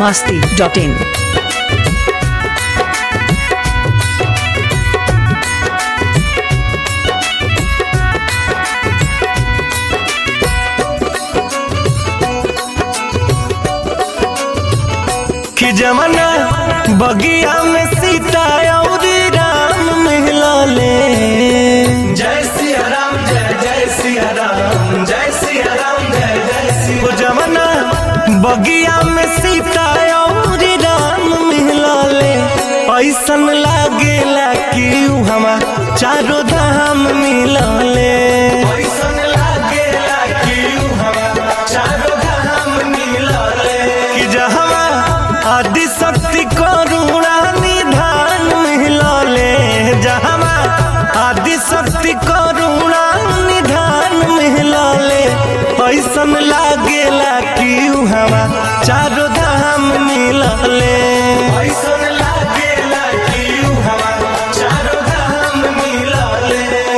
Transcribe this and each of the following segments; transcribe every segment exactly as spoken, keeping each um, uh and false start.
masti dot in. कि जमाना बगिया में सीता और राम मिला ले। जय सिया राम जय जय सिया राम जय सिया राम जय जय सिया। जमाना बगिया में सीता और राम मिला ले। ऐसन लागेला कि हमा चारों धाम मिला ले। ऐसन लागेला कि हमा चारों धाम मिला ले। कि जहाँ आदि शक्ति करुणा निधान मिला ले। जहाँ आदि शक्ति करुणा निधान मिला ले। ऐसन लागेला कि हमा चारों धाम मिला ले। ऐसन लागेला कि हमा चारों धाम मिला ले।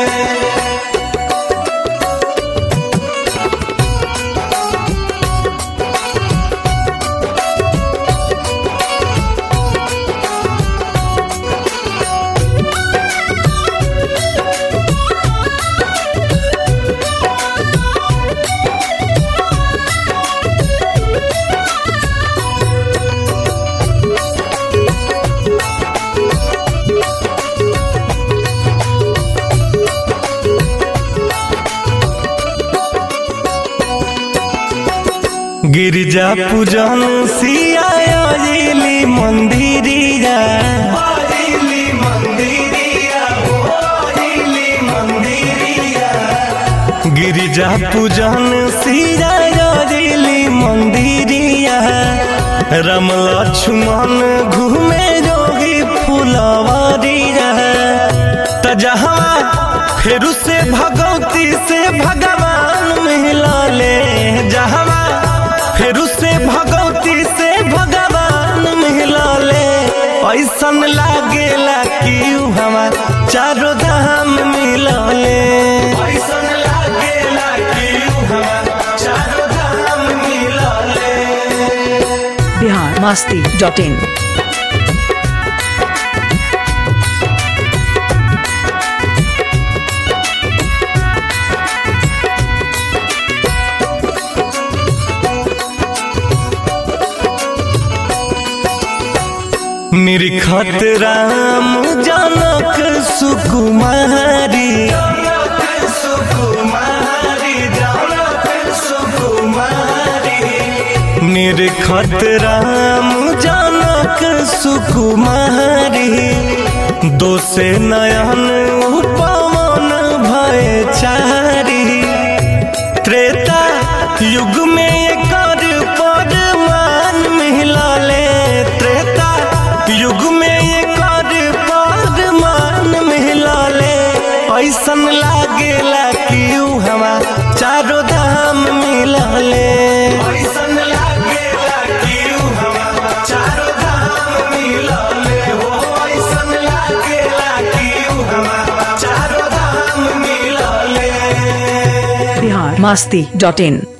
गिरिजा पूजन सिया आइली मंदिरिया। आइली मंदिरिया आइली मंदिरिया। गिरिजा पूजन सिया आइली मंदिरिया। राम लक्ष्मण घूमे जोगी फुलवरिया। त जहाँ फेरू से भगवती से भगवान मिला ले। जहाँ फेरू से भगवती से भगवान मिला ले। ऐसन लागेला कि हमा चारों धाम मिला ले। ऐसन लागेला कि हमा चारों धाम मिला ले। Bihar masti dot in. निरखत Ram जनक सुकुमारी। जनक सुकुमारी जनक सुकुमारी। निरखत राम जनक सुकुमारी। दोसे नयन उपवन भय चारी। त्रेता युग में एकर परमान मिला ले। त्रेता युग में एकर परमान मिला ले। ऐसन लागेला कि हमा चारों धाम मिला ले। ऐसन लागेला कि हमा चारों धाम मिला ले। हो ऐसन लागेला कि हमा चारों धाम मिला ले। Bihar masti dot in.